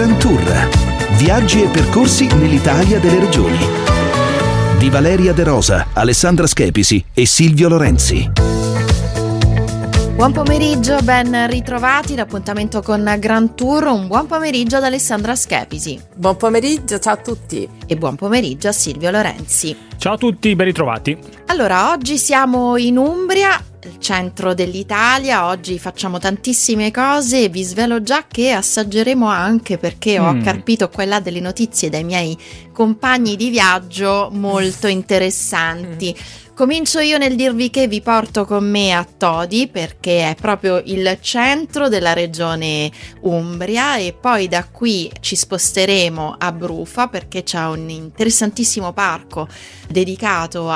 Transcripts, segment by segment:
Grand Tour. Viaggi e percorsi nell'Italia delle regioni. Di Valeria De Rosa, Alessandra Schepisi e Silvio Lorenzi. Buon pomeriggio, ben ritrovati. L'appuntamento con Grand Tour. Un buon pomeriggio ad Alessandra Schepisi. Buon pomeriggio, ciao a tutti. E buon pomeriggio a Silvio Lorenzi. Ciao a tutti, ben ritrovati. Allora, oggi siamo in Umbria, il centro dell'Italia. Oggi facciamo tantissime cose e vi svelo già che assaggeremo anche, perché ho carpito qua e là delle notizie dai miei compagni di viaggio molto interessanti. Comincio io nel dirvi che vi porto con me a Todi, perché è proprio il centro della regione Umbria, e poi da qui ci sposteremo a Brufa, perché c'è un interessantissimo parco dedicato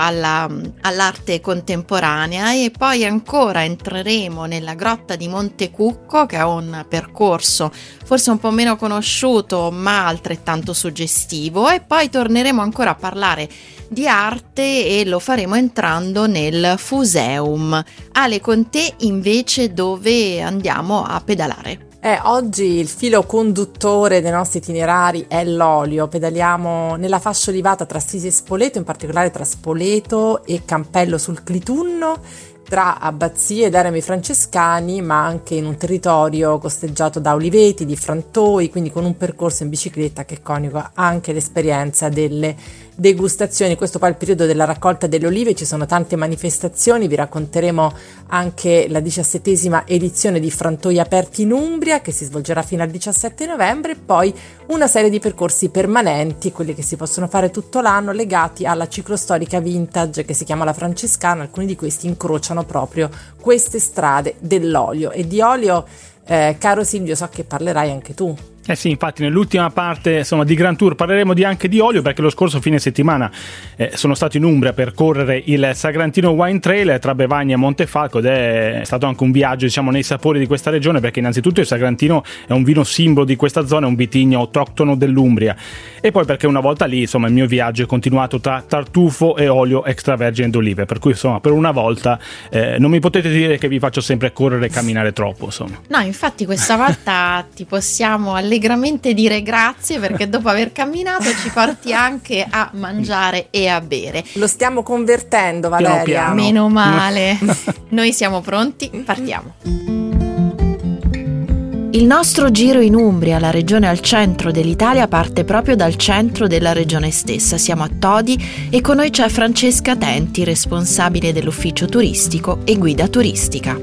all'arte contemporanea, e poi ancora entreremo nella grotta di Montecucco, che è un percorso forse un po' meno conosciuto ma altrettanto suggestivo, e poi torneremo ancora a parlare di arte e lo faremo entrando nel Fuseum. Ale, con te invece dove andiamo a pedalare? Oggi il filo conduttore dei nostri itinerari è l'olio. Pedaliamo nella fascia olivata tra Assisi e Spoleto, in particolare tra Spoleto e Campello sul Clitunno, tra abbazie ed eremi francescani, ma anche in un territorio costeggiato da oliveti, di frantoi, quindi con un percorso in bicicletta che coniuga anche l'esperienza delle degustazioni. Questo poi è il periodo della raccolta delle olive, ci sono tante manifestazioni, vi racconteremo anche la 17ª edizione di Frantoi Aperti in Umbria, che si svolgerà fino al 17 novembre, e poi una serie di percorsi permanenti, quelli che si possono fare tutto l'anno, legati alla ciclostorica vintage che si chiama La Francescana. Alcuni di questi incrociano proprio queste strade dell'olio. E di olio, caro Silvio, so che parlerai anche tu. Sì, infatti nell'ultima parte di Grand Tour parleremo anche di olio, perché lo scorso fine settimana sono stato in Umbria per correre il Sagrantino Wine Trail tra Bevagna e Montefalco, ed è stato anche un viaggio nei sapori di questa regione, perché innanzitutto il Sagrantino è un vino simbolo di questa zona, è un vitigno autoctono dell'Umbria, e poi perché una volta lì il mio viaggio è continuato tra tartufo e olio extravergine d'olive, per cui per una volta non mi potete dire che vi faccio sempre correre e camminare troppo. No, infatti questa volta ti possiamo allegramente dire grazie, perché dopo aver camminato ci porti anche a mangiare e a bere. Lo stiamo convertendo, Valeria. Piano. Meno male. Noi siamo pronti, partiamo. Il nostro giro in Umbria, la regione al centro dell'Italia, parte proprio dal centro della regione stessa. Siamo a Todi e con noi c'è Francesca Tenti, responsabile dell'ufficio turistico e guida turistica.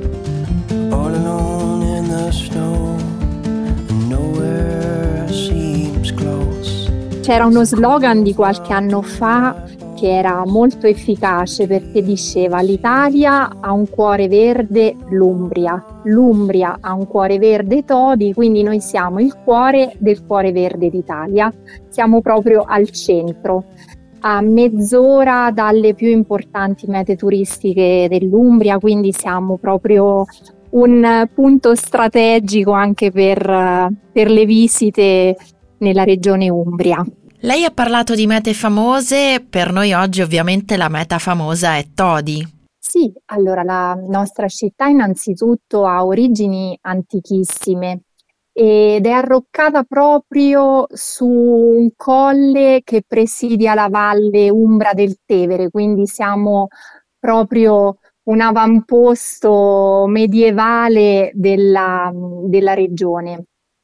C'era uno slogan di qualche anno fa che era molto efficace, perché diceva: l'Italia ha un cuore verde, l'Umbria ha un cuore verde, Todi, quindi noi siamo il cuore del cuore verde d'Italia, siamo proprio al centro, a mezz'ora dalle più importanti mete turistiche dell'Umbria, quindi siamo proprio un punto strategico anche per le visite nella regione Umbria. Lei ha parlato di mete famose, per noi oggi ovviamente la meta famosa è Todi. Sì, allora la nostra città innanzitutto ha origini antichissime ed è arroccata proprio su un colle che presidia la valle Umbra del Tevere, quindi siamo proprio un avamposto medievale della regione.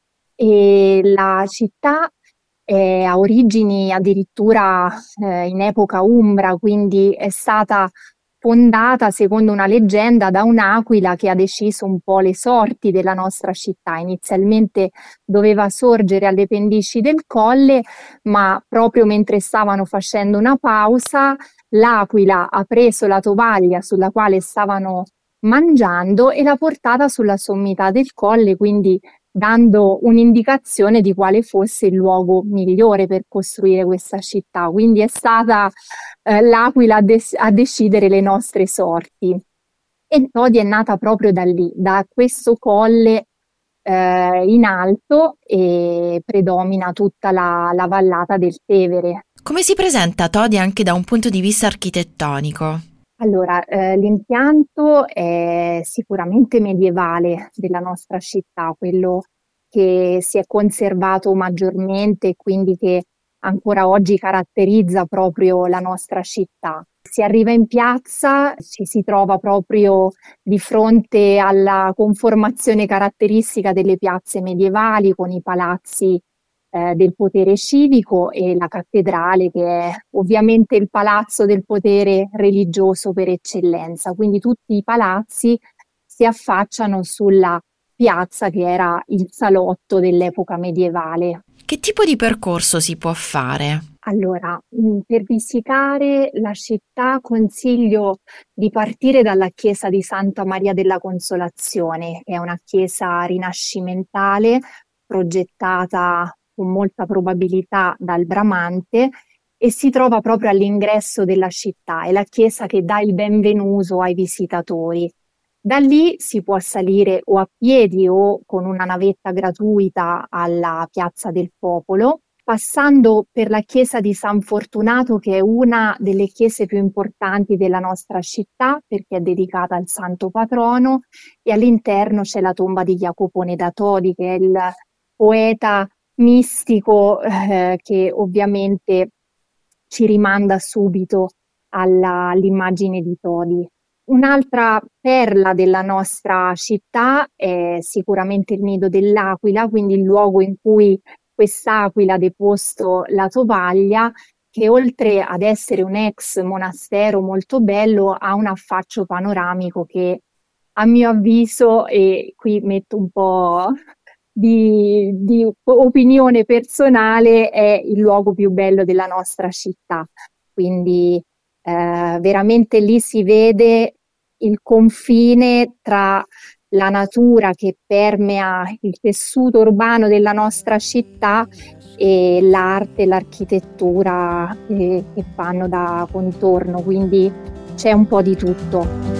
E la città ha origini addirittura in epoca umbra, quindi è stata fondata, secondo una leggenda, da un'aquila che ha deciso un po' le sorti della nostra città. Inizialmente doveva sorgere alle pendici del colle, ma proprio mentre stavano facendo una pausa, l'aquila ha preso la tovaglia sulla quale stavano mangiando e l'ha portata sulla sommità del colle, quindi dando un'indicazione di quale fosse il luogo migliore per costruire questa città. Quindi è stata l'aquila a decidere le nostre sorti. E Todi è nata proprio da lì, da questo colle in alto, e predomina tutta la vallata del Tevere. Come si presenta Todi anche da un punto di vista architettonico? Allora, l'impianto è sicuramente medievale della nostra città, quello che si è conservato maggiormente e quindi che ancora oggi caratterizza proprio la nostra città. Si arriva in piazza, ci si trova proprio di fronte alla conformazione caratteristica delle piazze medievali, con i palazzi del potere civico e la cattedrale, che è ovviamente il palazzo del potere religioso per eccellenza. Quindi tutti i palazzi si affacciano sulla piazza che era il salotto dell'epoca medievale. Che tipo di percorso si può fare? Allora, per visitare la città consiglio di partire dalla chiesa di Santa Maria della Consolazione, che è una chiesa rinascimentale progettata con molta probabilità dal Bramante e si trova proprio all'ingresso della città. È la chiesa che dà il benvenuto ai visitatori. Da lì si può salire o a piedi o con una navetta gratuita alla Piazza del Popolo, passando per la chiesa di San Fortunato, che è una delle chiese più importanti della nostra città perché è dedicata al santo patrono, e all'interno c'è la tomba di Jacopone da Todi, che è il poeta mistico che ovviamente ci rimanda subito all'immagine di Todi. Un'altra perla della nostra città è sicuramente il nido dell'aquila, quindi il luogo in cui quest'aquila ha deposto la tovaglia, che oltre ad essere un ex monastero molto bello, ha un affaccio panoramico che, a mio avviso, e qui metto un po' di opinione personale, è il luogo più bello della nostra città. Quindi veramente lì si vede il confine tra la natura che permea il tessuto urbano della nostra città e l'arte e l'architettura che fanno da contorno, quindi c'è un po' di tutto.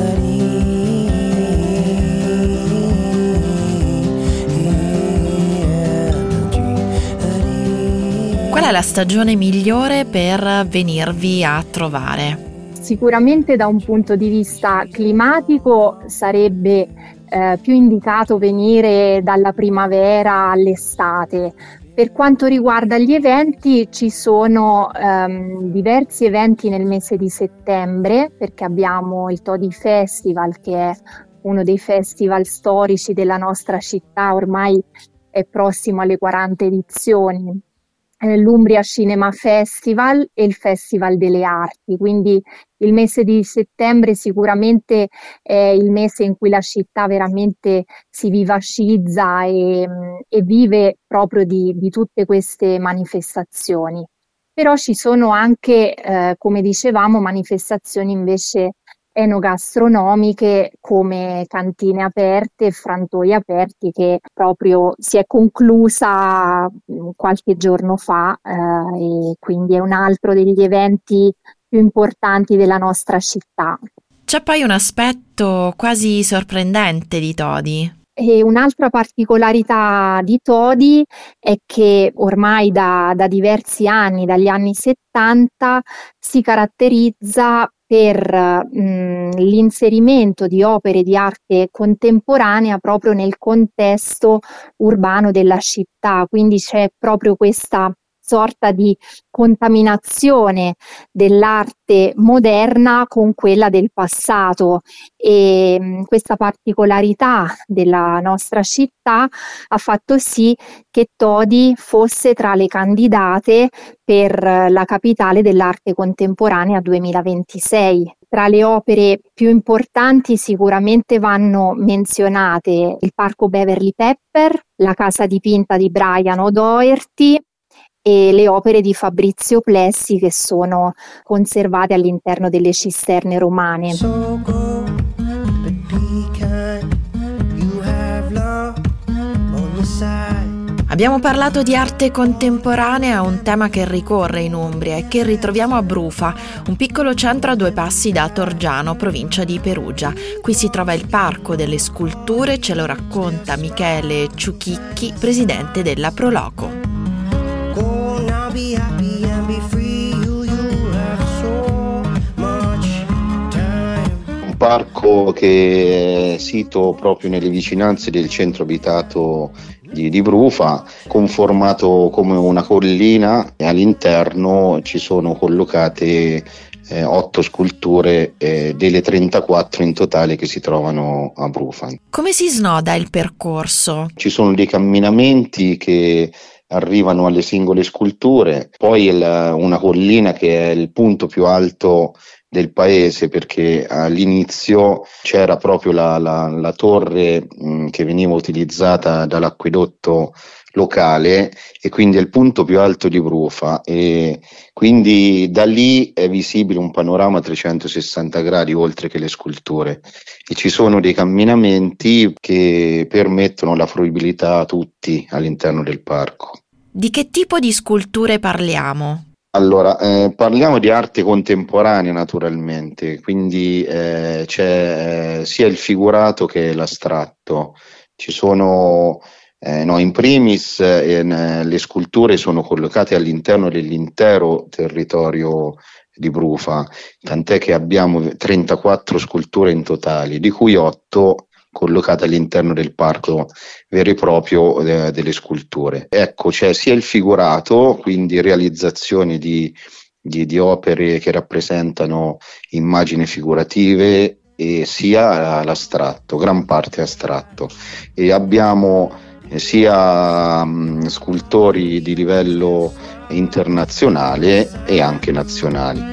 Qual è la stagione migliore per venirvi a trovare? Sicuramente da un punto di vista climatico sarebbe più indicato venire dalla primavera all'estate. Per quanto riguarda gli eventi, ci sono diversi eventi nel mese di settembre, perché abbiamo il Todi Festival, che è uno dei festival storici della nostra città, ormai è prossimo alle 40 edizioni. L'Umbria Cinema Festival e il Festival delle Arti, quindi il mese di settembre sicuramente è il mese in cui la città veramente si vivacizza e vive proprio di tutte queste manifestazioni. Però ci sono anche, come dicevamo, manifestazioni invece enogastronomiche come cantine aperte e frantoi aperti, che proprio si è conclusa qualche giorno fa e quindi è un altro degli eventi più importanti della nostra città. C'è poi un aspetto quasi sorprendente di Todi. E un'altra particolarità di Todi è che ormai da diversi anni, dagli anni 70, si caratterizza per l'inserimento di opere di arte contemporanea proprio nel contesto urbano della città, quindi c'è proprio questa sorta di contaminazione dell'arte moderna con quella del passato, e questa particolarità della nostra città ha fatto sì che Todi fosse tra le candidate per la capitale dell'arte contemporanea 2026. Tra le opere più importanti sicuramente vanno menzionate il Parco Beverly Pepper, la casa dipinta di Brian O'Doherty e le opere di Fabrizio Plessi, che sono conservate all'interno delle cisterne romane. Abbiamo parlato di arte contemporanea, un tema che ricorre in Umbria e che ritroviamo a Brufa, un piccolo centro a 2 passi da Torgiano, provincia di Perugia. Qui si trova il Parco delle Sculture, ce lo racconta Michele Ciuchicchi, presidente della Proloco. Un parco che è sito proprio nelle vicinanze del centro abitato di Brufa, conformato come una collina, e all'interno ci sono collocate 8 sculture delle 34 in totale che si trovano a Brufa. Come si snoda il percorso? Ci sono dei camminamenti che arrivano alle singole sculture, poi una collina che è il punto più alto del paese, perché all'inizio c'era proprio la torre che veniva utilizzata dall'acquedotto locale, e quindi è il punto più alto di Brufa, e quindi da lì è visibile un panorama a 360 gradi oltre che le sculture, e ci sono dei camminamenti che permettono la fruibilità a tutti all'interno del parco. Di che tipo di sculture parliamo? Allora, parliamo di arte contemporanea naturalmente, quindi c'è sia il figurato che l'astratto. Ci sono, in primis, le sculture sono collocate all'interno dell'intero territorio di Brufa, tant'è che abbiamo 34 sculture in totale, di cui 8 collocate all'interno del parco vero e proprio delle sculture. Ecco, c'è sia il figurato, quindi realizzazioni di opere che rappresentano immagini figurative, e sia l'astratto, gran parte astratto. E abbiamo sia scultori di livello internazionale e anche nazionali.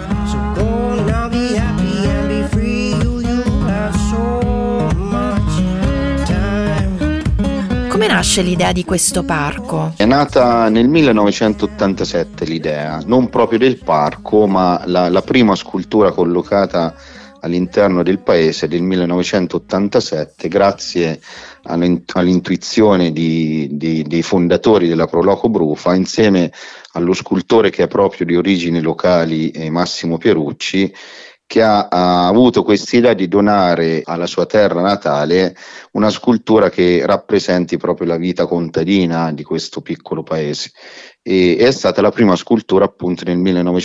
Come nasce l'idea di questo parco? È nata nel 1987 l'idea, non proprio del parco, ma la prima scultura collocata all'interno del paese del 1987, grazie all'intuizione dei fondatori della Proloco Brufa, insieme allo scultore che è proprio di origini locali, Massimo Pierucci, che ha avuto quest'idea di donare alla sua terra natale una scultura che rappresenti proprio la vita contadina di questo piccolo paese. E è stata la prima scultura appunto nel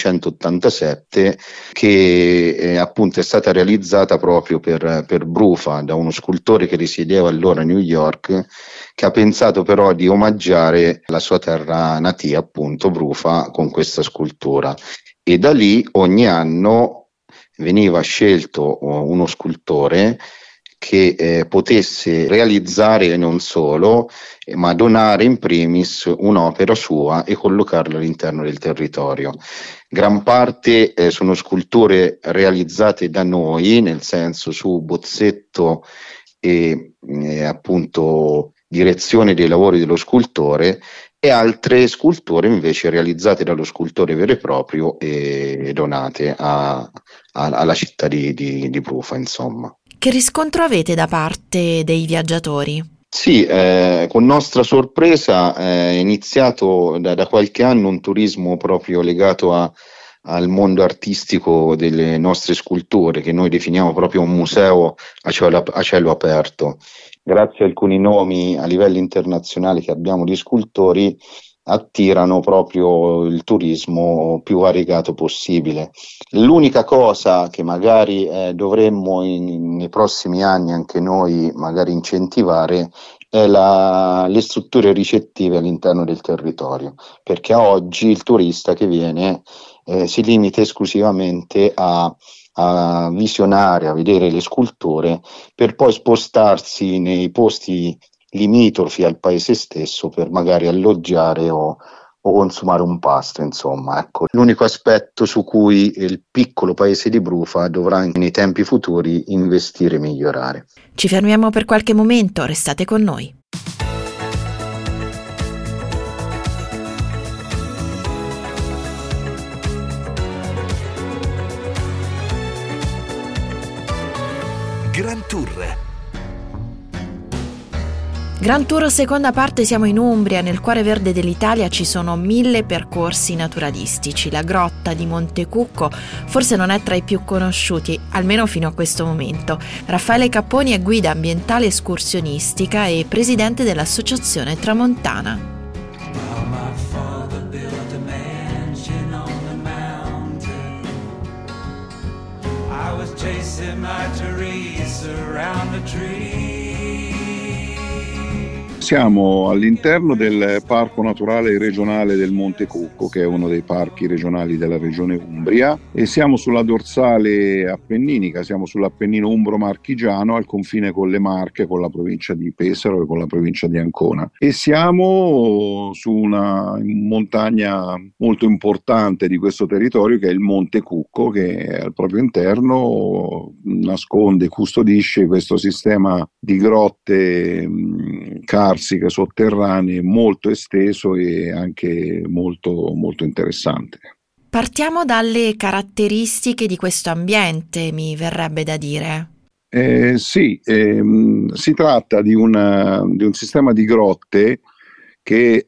1987 che appunto è stata realizzata proprio per Brufa da uno scultore che risiedeva allora a New York, che ha pensato però di omaggiare la sua terra natia, appunto Brufa, con questa scultura. E da lì ogni anno veniva scelto uno scultore che potesse realizzare, e non solo, ma donare in primis un'opera sua e collocarla all'interno del territorio. Gran parte sono sculture realizzate da noi, nel senso su bozzetto e appunto direzione dei lavori dello scultore, e altre sculture invece realizzate dallo scultore vero e proprio e donate alla città di Brufa, insomma. Che riscontro avete da parte dei viaggiatori? Sì, con nostra sorpresa è iniziato da qualche anno un turismo proprio legato al mondo artistico delle nostre sculture, che noi definiamo proprio un museo a cielo aperto. Grazie a alcuni nomi a livello internazionale che abbiamo di scultori, attirano proprio il turismo più variegato possibile. L'unica cosa che magari dovremmo nei prossimi anni anche noi magari incentivare è le strutture ricettive all'interno del territorio, perché a oggi il turista che viene si limita esclusivamente a visionare, a vedere le sculture, per poi spostarsi nei posti limitrofi al paese stesso per magari alloggiare o consumare un pasto, insomma. Ecco, l'unico aspetto su cui il piccolo paese di Brufa dovrà nei tempi futuri investire e migliorare. Ci fermiamo per qualche momento, restate con noi. Grand Tour. Grand Tour seconda parte, siamo in Umbria, nel cuore verde dell'Italia ci sono 1000 percorsi naturalistici. La grotta di Montecucco forse non è tra i più conosciuti, almeno fino a questo momento. Raffaele Capponi è guida ambientale escursionistica e presidente dell'Associazione Tramontana. Siamo all'interno del Parco Naturale Regionale del Monte Cucco, che è uno dei parchi regionali della regione Umbria, e siamo sulla dorsale appenninica, siamo sull'Appennino umbro-marchigiano al confine con le Marche, con la provincia di Pesaro e con la provincia di Ancona. E siamo su una montagna molto importante di questo territorio, che è il Monte Cucco, che al proprio interno nasconde e custodisce questo sistema di grotte carsiche sotterranee molto esteso e anche molto, molto interessante. Partiamo dalle caratteristiche di questo ambiente, mi verrebbe da dire. Si tratta di un sistema di grotte che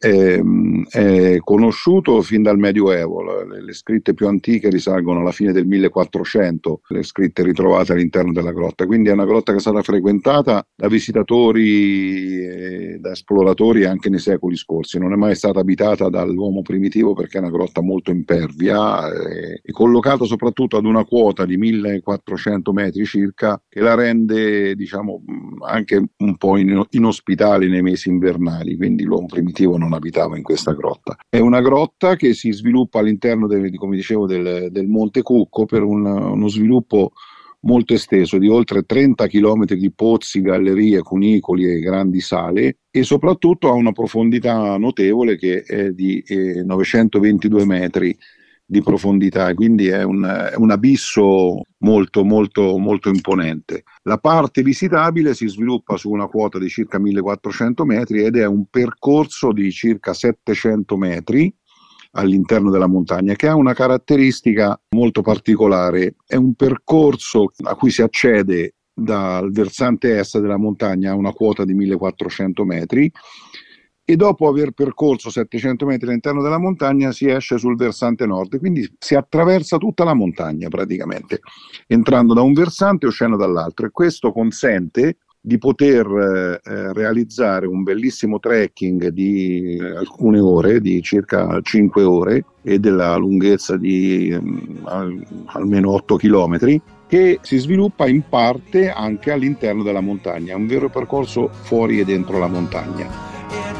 è conosciuto fin dal Medioevo. Le scritte più antiche risalgono alla fine del 1400, le scritte ritrovate all'interno della grotta, quindi è una grotta che è stata frequentata da visitatori e da esploratori anche nei secoli scorsi. Non è mai stata abitata dall'uomo primitivo perché è una grotta molto impervia, è collocata soprattutto ad una quota di 1400 metri circa, che la rende, diciamo, anche un po' inospitale nei mesi invernali, quindi l'uomo primitivo non abitava in questa grotta. È una grotta che si sviluppa all'interno come dicevo, del Monte Cucco per uno sviluppo molto esteso di oltre 30 km di pozzi, gallerie, cunicoli e grandi sale, e soprattutto ha una profondità notevole che è di 922 metri di profondità, quindi è un abisso molto molto molto imponente. La parte visitabile si sviluppa su una quota di circa 1400 metri ed è un percorso di circa 700 metri all'interno della montagna, che ha una caratteristica molto particolare. È un percorso a cui si accede dal versante est della montagna a una quota di 1400 metri, e dopo aver percorso 700 metri all'interno della montagna si esce sul versante nord, quindi si attraversa tutta la montagna praticamente, entrando da un versante e uscendo dall'altro, e questo consente di poter realizzare un bellissimo trekking di alcune ore, di circa 5 ore e della lunghezza di almeno 8 chilometri, che si sviluppa in parte anche all'interno della montagna, è un vero percorso fuori e dentro la montagna.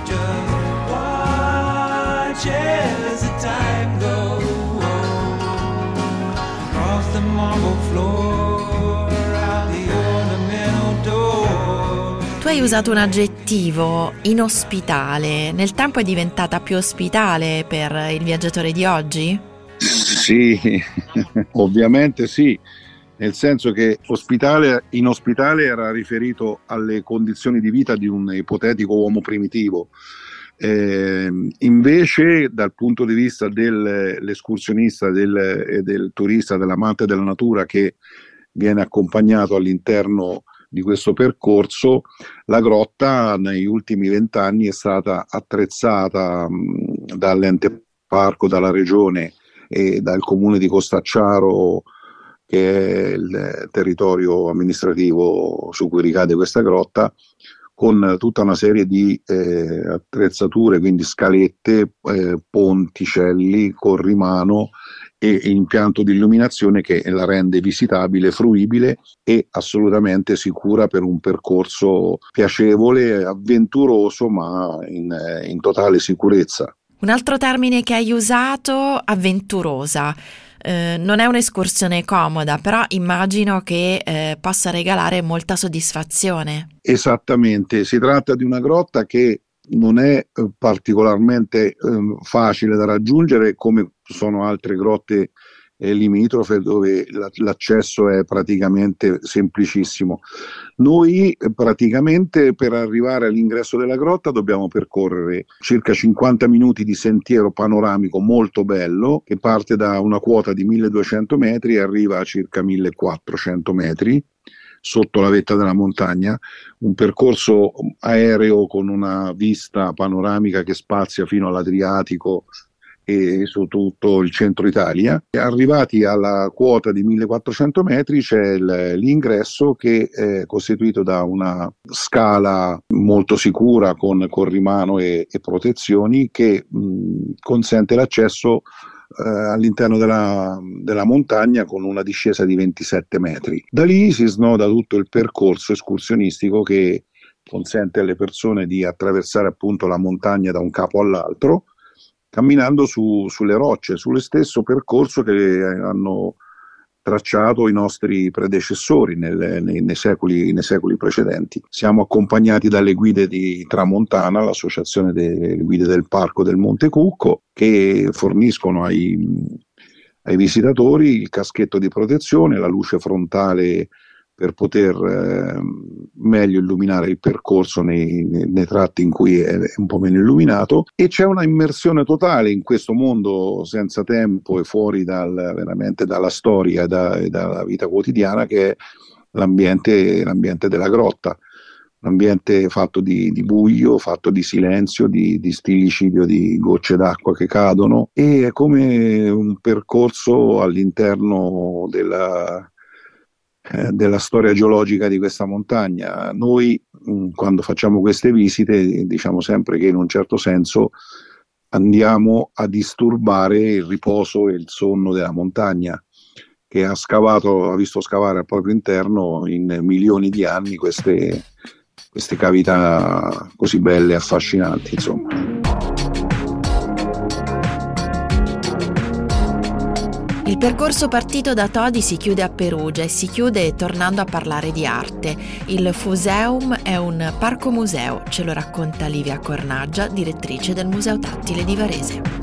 Tu hai usato un aggettivo, inospitale. Nel tempo è diventata più ospitale per il viaggiatore di oggi? Sì, ovviamente sì, nel senso che inospitale era riferito alle condizioni di vita di un ipotetico uomo primitivo. Invece dal punto di vista dell'escursionista e del turista, dell'amante della natura che viene accompagnato all'interno di questo percorso, la grotta negli ultimi 20 anni è stata attrezzata dall'ente parco, dalla regione e dal comune di Costacciaro, che è il territorio amministrativo su cui ricade questa grotta, con tutta una serie di attrezzature, quindi scalette, ponticelli, corrimano e impianto di illuminazione che la rende visitabile, fruibile e assolutamente sicura per un percorso piacevole, avventuroso, ma in totale sicurezza. Un altro termine che hai usato, avventurosa. Non è un'escursione comoda, però immagino che possa regalare molta soddisfazione. Esattamente, si tratta di una grotta che non è particolarmente facile da raggiungere, come sono altre grotte limitrofe dove l'accesso è praticamente semplicissimo. Noi praticamente per arrivare all'ingresso della grotta dobbiamo percorrere circa 50 minuti di sentiero panoramico molto bello, che parte da una quota di 1200 metri e arriva a circa 1400 metri sotto la vetta della montagna, un percorso aereo con una vista panoramica che spazia fino all'Adriatico e su tutto il centro Italia. Arrivati alla quota di 1400 metri c'è l'ingresso, che è costituito da una scala molto sicura con corrimano e protezioni che consente l'accesso all'interno della montagna con una discesa di 27 metri. Da lì si snoda tutto il percorso escursionistico che consente alle persone di attraversare appunto la montagna da un capo all'altro, camminando sulle rocce, sullo stesso percorso che hanno tracciato i nostri predecessori nei secoli precedenti. Siamo accompagnati dalle guide di Tramontana, l'associazione delle guide del parco del Monte Cucco, che forniscono ai visitatori il caschetto di protezione, la luce frontale per poter meglio illuminare il percorso nei tratti in cui è un po' meno illuminato, e c'è una immersione totale in questo mondo senza tempo e fuori veramente dalla storia e dalla vita quotidiana, che è l'ambiente della grotta, un ambiente fatto di buio, fatto di silenzio, di stillicidio di gocce d'acqua che cadono, e è come un percorso all'interno della storia geologica di questa montagna. Noi quando facciamo queste visite diciamo sempre che in un certo senso andiamo a disturbare il riposo e il sonno della montagna, che ha visto scavare al proprio interno in milioni di anni queste cavità così belle e affascinanti, insomma. Il percorso partito da Todi si chiude a Perugia e si chiude tornando a parlare di arte. Il Fuseum è un parco museo, ce lo racconta Livia Cornaggia, direttrice del Museo Tattile di Varese.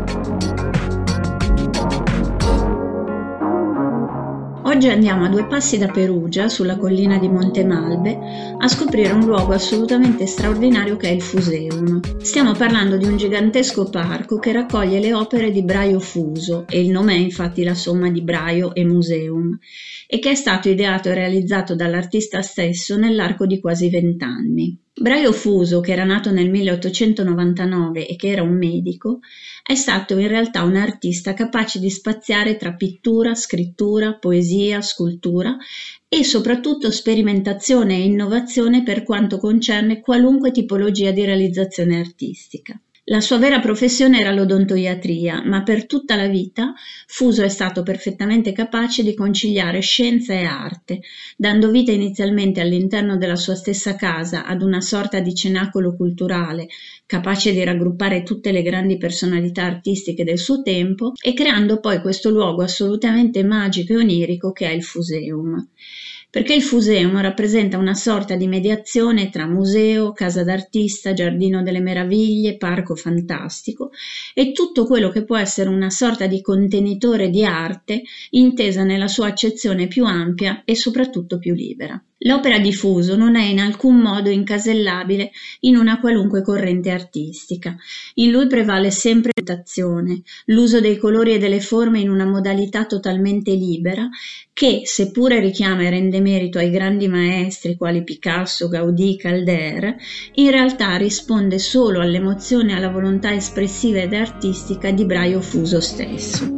Oggi andiamo a 2 passi da Perugia, sulla collina di Monte Malbe, a scoprire un luogo assolutamente straordinario che è il Fuseum. Stiamo parlando di un gigantesco parco che raccoglie le opere di Braio Fuso, e il nome è infatti la somma di Braio e Museum, e che è stato ideato e realizzato dall'artista stesso nell'arco di quasi 20 anni. Braio Fuso, che era nato nel 1899 e che era un medico, è stato in realtà un artista capace di spaziare tra pittura, scrittura, poesia, scultura e soprattutto sperimentazione e innovazione per quanto concerne qualunque tipologia di realizzazione artistica. La sua vera professione era l'odontoiatria, ma per tutta la vita Fuso è stato perfettamente capace di conciliare scienza e arte, dando vita inizialmente all'interno della sua stessa casa ad una sorta di cenacolo culturale, capace di raggruppare tutte le grandi personalità artistiche del suo tempo, e creando poi questo luogo assolutamente magico e onirico che è il Fuseum. Perché il Fuseum rappresenta una sorta di mediazione tra museo, casa d'artista, giardino delle meraviglie, parco fantastico e tutto quello che può essere una sorta di contenitore di arte intesa nella sua accezione più ampia e soprattutto più libera. L'opera di Fuso non è in alcun modo incasellabile in una qualunque corrente artistica. In lui prevale sempre l'azione, l'uso dei colori e delle forme in una modalità totalmente libera che, seppure richiama e rende merito ai grandi maestri quali Picasso, Gaudì, Calder, in realtà risponde solo all'emozione e alla volontà espressiva ed artistica di Braio Fuso stesso.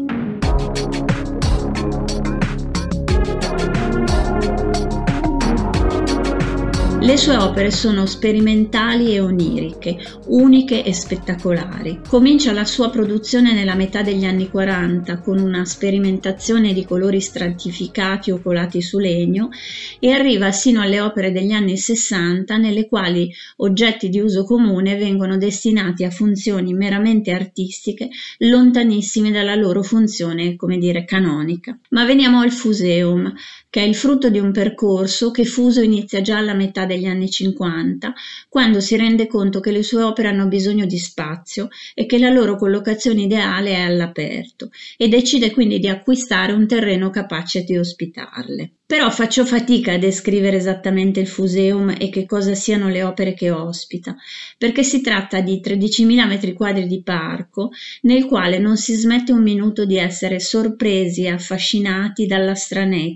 Le sue opere sono sperimentali e oniriche, uniche e spettacolari. Comincia la sua produzione nella metà degli anni 40 con una sperimentazione di colori stratificati o colati su legno e arriva sino alle opere degli anni 60 nelle quali oggetti di uso comune vengono destinati a funzioni meramente artistiche lontanissime dalla loro funzione, come dire, canonica. Ma veniamo al Fuseum, che è il frutto di un percorso che Fuso inizia già alla metà degli anni 50, quando si rende conto che le sue opere hanno bisogno di spazio e che la loro collocazione ideale è all'aperto, e decide quindi di acquistare un terreno capace di ospitarle. Però faccio fatica a descrivere esattamente il Fuseum e che cosa siano le opere che ospita, perché si tratta di 13.000 metri quadri di parco nel quale non si smette un minuto di essere sorpresi e affascinati dalla stranezza, dalla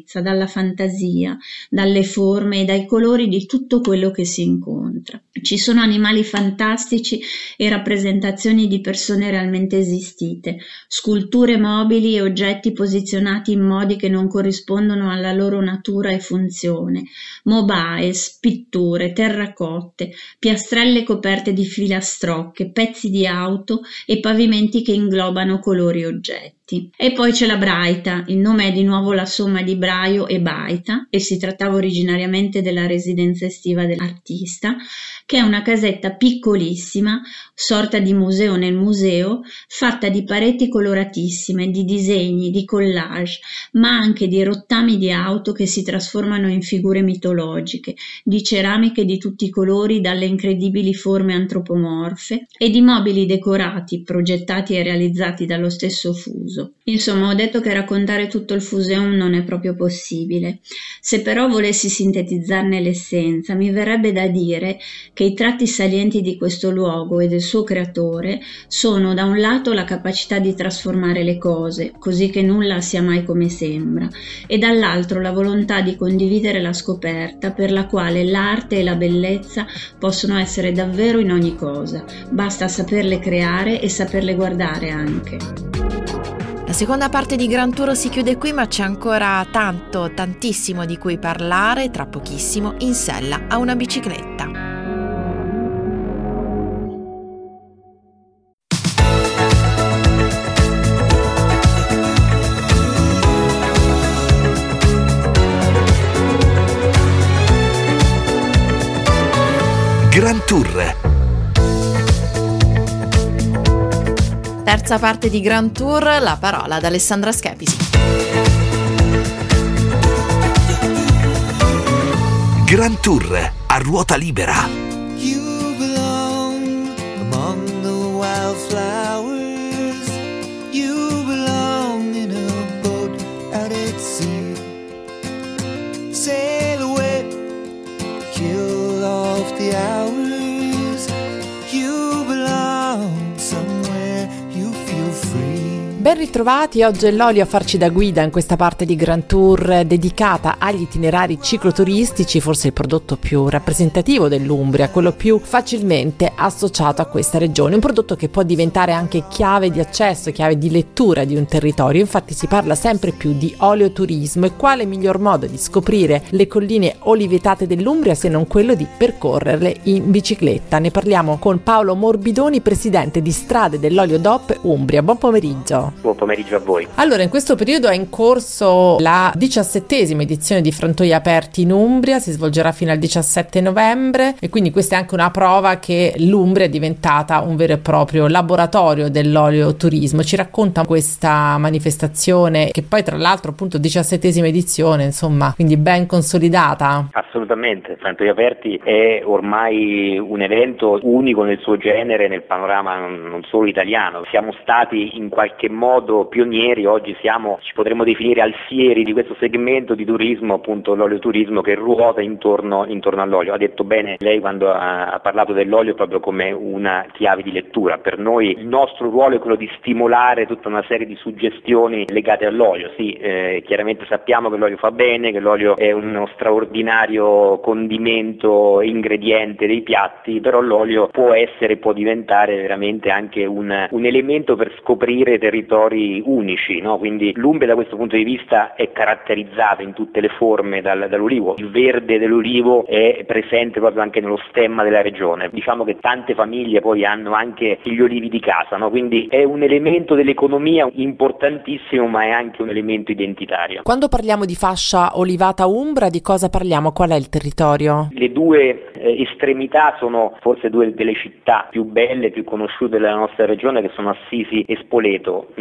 fantasia, dalle forme e dai colori di tutto quello che si incontra. Ci sono animali fantastici e rappresentazioni di persone realmente esistite, sculture mobili e oggetti posizionati in modi che non corrispondono alla loro natura e funzione, mobiles, pitture, terracotte, piastrelle coperte di filastrocche, pezzi di auto e pavimenti che inglobano colori e oggetti. E poi c'è la Braita, il nome è di nuovo la somma di Braio e Baita, e si trattava originariamente della residenza estiva dell'artista, che è una casetta piccolissima, sorta di museo nel museo, fatta di pareti coloratissime, di disegni, di collage, ma anche di rottami di auto che si trasformano in figure mitologiche, di ceramiche di tutti i colori dalle incredibili forme antropomorfe e di mobili decorati, progettati e realizzati dallo stesso Fuso. Insomma, ho detto che raccontare tutto il Fuseum non è proprio possibile. Se però volessi sintetizzarne l'essenza, mi verrebbe da dire che i tratti salienti di questo luogo e del suo creatore sono da un lato la capacità di trasformare le cose, così che nulla sia mai come sembra, e dall'altro la volontà di condividere la scoperta per la quale l'arte e la bellezza possono essere davvero in ogni cosa, basta saperle creare e saperle guardare anche. La seconda parte di Grand Tour si chiude qui, ma c'è ancora tantissimo di cui parlare, tra pochissimo in sella a una bicicletta. Grand Tour. Terza parte di Grand Tour, la parola ad Alessandra Schepisi. Grand Tour a ruota libera. You belong among the wildflowers. You belong in a boat out at sea. Sail away, kill off the hours. You belong somewhere you feel free. Ben ritrovati, oggi è Lolio a farci da guida in questa parte di Grand Tour dedicata agli itinerari cicloturistici, forse il prodotto più rappresentativo dell'Umbria, quello più facilmente associato a questa regione, un prodotto che può diventare anche chiave di accesso, chiave di lettura di un territorio. Infatti si parla sempre più di oleoturismo, e quale miglior modo di scoprire le colline olivetate dell'Umbria se non quello di percorrerle in bicicletta. Ne parliamo con Paolo Morbidoni, presidente di Strade dell'Olio DOP Umbria. Buon pomeriggio. Buon pomeriggio a voi. Allora, in questo periodo è in corso la 17ª edizione di Frantoi Aperti in Umbria, si svolgerà fino al 17 novembre e quindi questa è anche una prova che l'Umbria è diventata un vero e proprio laboratorio dell'olioturismo. Ci racconta questa manifestazione che poi tra l'altro appunto 17ª edizione, insomma, quindi ben consolidata? Assolutamente, Frantoi Aperti è ormai un evento unico nel suo genere nel panorama non solo italiano. Siamo stati in qualche modo pionieri, oggi ci potremmo definire alfieri di questo segmento di turismo, appunto l'olioturismo che ruota intorno all'olio. Ha detto bene lei quando ha parlato dell'olio proprio come una chiave di lettura. Per noi il nostro ruolo è quello di stimolare tutta una serie di suggestioni legate all'olio. Sì, chiaramente sappiamo che l'olio fa bene, che l'olio è uno straordinario condimento e ingrediente dei piatti, però l'olio può diventare veramente anche un elemento per scoprire territori unici, no? Quindi l'Umbria da questo punto di vista è caratterizzata in tutte le forme dall'olivo. Il verde dell'olivo è presente proprio anche nello stemma della regione. Diciamo che tante famiglie poi hanno anche gli olivi di casa, no? Quindi è un elemento dell'economia importantissimo, ma è anche un elemento identitario. Quando parliamo di fascia olivata umbra, di cosa parliamo? Qual è il territorio? Le due estremità sono forse due delle città più belle, più conosciute della nostra regione, che sono Assisi e Spoleto.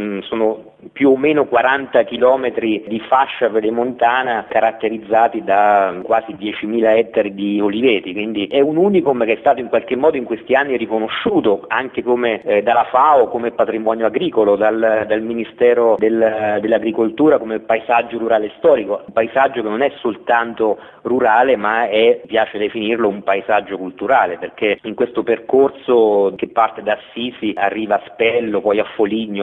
Sono più o meno 40 chilometri di fascia pedemontana caratterizzati da quasi 10.000 ettari di oliveti, quindi è un unicum che è stato in qualche modo in questi anni riconosciuto anche come dalla FAO come patrimonio agricolo, dal Ministero dell'Agricoltura come paesaggio rurale storico, un paesaggio che non è soltanto rurale ma piace definirlo un paesaggio culturale, perché in questo percorso che parte da Assisi arriva a Spello, poi a Foligno, poi a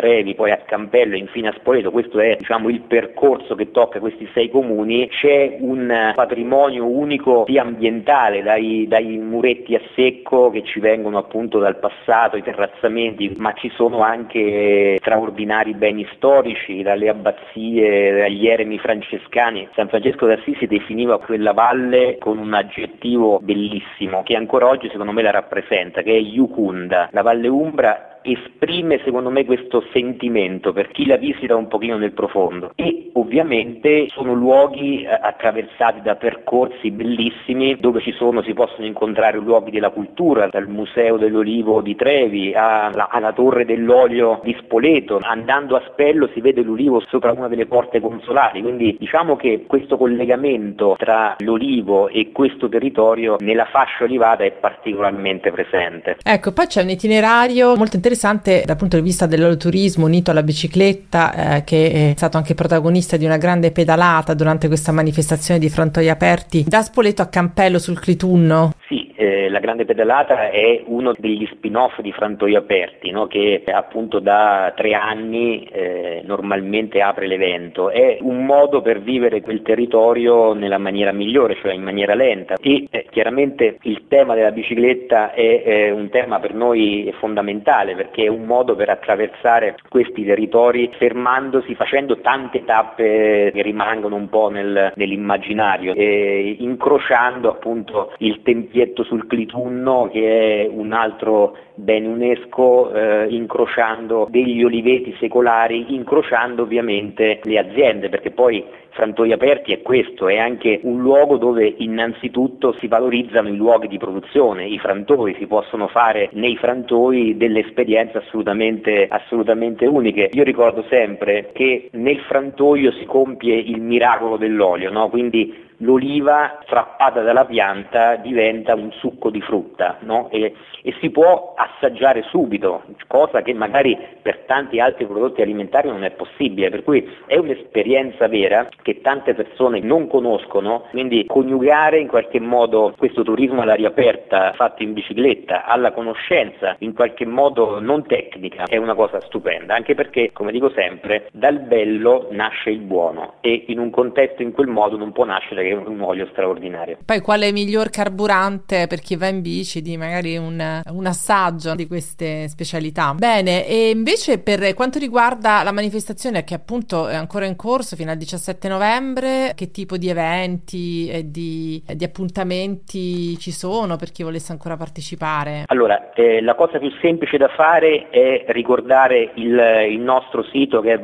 Trevi, poi a Campello e infine a Spoleto. Questo è, diciamo, il percorso che tocca questi 6 comuni. C'è un patrimonio unico sia ambientale, dai muretti a secco che ci vengono appunto dal passato, i terrazzamenti, ma ci sono anche straordinari beni storici, dalle abbazie, dagli eremi francescani. San Francesco d'Assisi definiva quella valle con un aggettivo bellissimo che ancora oggi secondo me la rappresenta, che è Iucunda. La Valle Umbra esprime secono me questo sentimento per chi la visita un pochino nel profondo, e ovviamente sono luoghi attraversati da percorsi bellissimi dove si possono incontrare luoghi della cultura, dal Museo dell'Olivo di Trevi alla Torre dell'Olio di Spoleto. Andando a Spello si vede l'ulivo sopra una delle porte consolari, quindi diciamo che questo collegamento tra l'olivo e questo territorio nella fascia olivata è particolarmente presente. Ecco, poi c'è un itinerario molto interessante dal punto di vista dell'oloturismo unito alla bicicletta, che è stato anche protagonista di una grande pedalata durante questa manifestazione di frantoi aperti da Spoleto a Campello sul Clitunno. Sì, la grande pedalata è uno degli spin-off di Frantoi Aperti, no? Che appunto da 3 anni normalmente apre l'evento. È un modo per vivere quel territorio nella maniera migliore, cioè in maniera lenta, e chiaramente il tema della bicicletta è un tema per noi fondamentale, perché è un modo per attraversare questi territori fermandosi, facendo tante tappe che rimangono un po' nell'immaginario, e incrociando appunto il tempietto sul Clitunno, che è un altro bene UNESCO, incrociando degli oliveti secolari, incrociando ovviamente le aziende, perché poi Frantoi Aperti è questo, è anche un luogo dove innanzitutto si valorizzano i luoghi di produzione, i frantoi, si possono fare nei frantoi delle esperienze assolutamente uniche. Io ricordo sempre che nel frantoio si compie il miracolo dell'olio, no? Quindi l'oliva strappata dalla pianta diventa un succo di frutta, no? E si può assaggiare subito, cosa che magari per tanti altri prodotti alimentari non è possibile, per cui è un'esperienza vera che tante persone non conoscono, quindi coniugare in qualche modo questo turismo all'aria aperta fatto in bicicletta alla conoscenza in qualche modo non tecnica è una cosa stupenda, anche perché, come dico sempre, dal bello nasce il buono, e in un contesto in quel modo non può nascere che un olio straordinario. Poi quale miglior carburante per chi va in bici di magari un assaggio di queste specialità. Bene, e invece per quanto riguarda la manifestazione, che appunto è ancora in corso fino al 17 novembre, che tipo di eventi e di appuntamenti ci sono per chi volesse ancora partecipare? Allora, la cosa più semplice da fare è ricordare il nostro sito, che è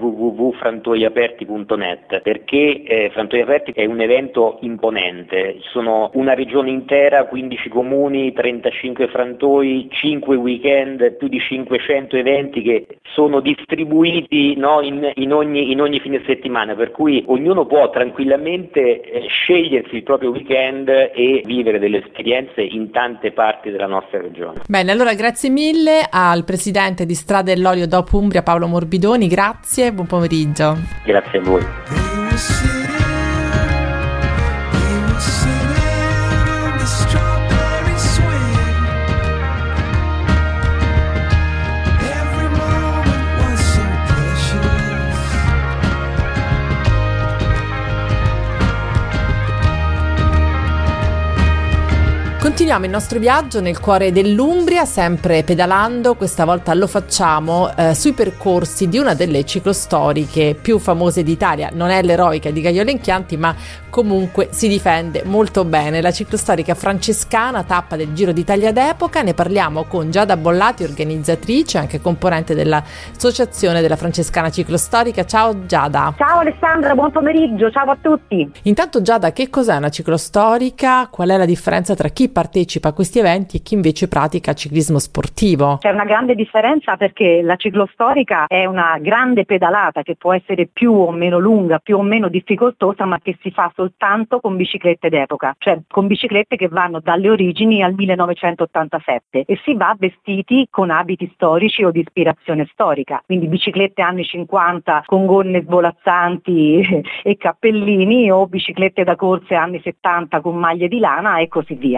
www.frantoiaperti.net, perché Frantoi Aperti è un evento imponente. Sono una regione intera, 15 comuni, 35 frantoi, 5 weekend, più di 500 eventi che sono distribuiti, no, in ogni fine settimana, per cui ognuno può tranquillamente scegliersi il proprio weekend e vivere delle esperienze in tante parti della nostra regione. Bene, allora grazie mille al presidente di Strade dell'Olio DOP Umbria, Paolo Morbidoni, grazie, buon pomeriggio. Grazie a voi. Continuiamo il nostro viaggio nel cuore dell'Umbria, sempre pedalando. Questa volta lo facciamo sui percorsi di una delle ciclostoriche più famose d'Italia. Non è l'eroica di Gaiole in Chianti, ma comunque si difende molto bene. La ciclostorica francescana, tappa del Giro d'Italia d'epoca. Ne parliamo con Giada Bollati, organizzatrice, anche componente dell'Associazione della Francescana Ciclostorica. Ciao Giada. Ciao Alessandra, buon pomeriggio, ciao a tutti. Intanto Giada, che cos'è una ciclostorica? Qual è la differenza tra chi partecipa a questi eventi e chi invece pratica ciclismo sportivo? C'è una grande differenza, perché la ciclostorica è una grande pedalata che può essere più o meno lunga, più o meno difficoltosa, ma che si fa soltanto con biciclette d'epoca, cioè con biciclette che vanno dalle origini al 1987, e si va vestiti con abiti storici o di ispirazione storica, quindi biciclette anni 50 con gonne svolazzanti e cappellini, o biciclette da corse anni 70 con maglie di lana e così via. E anche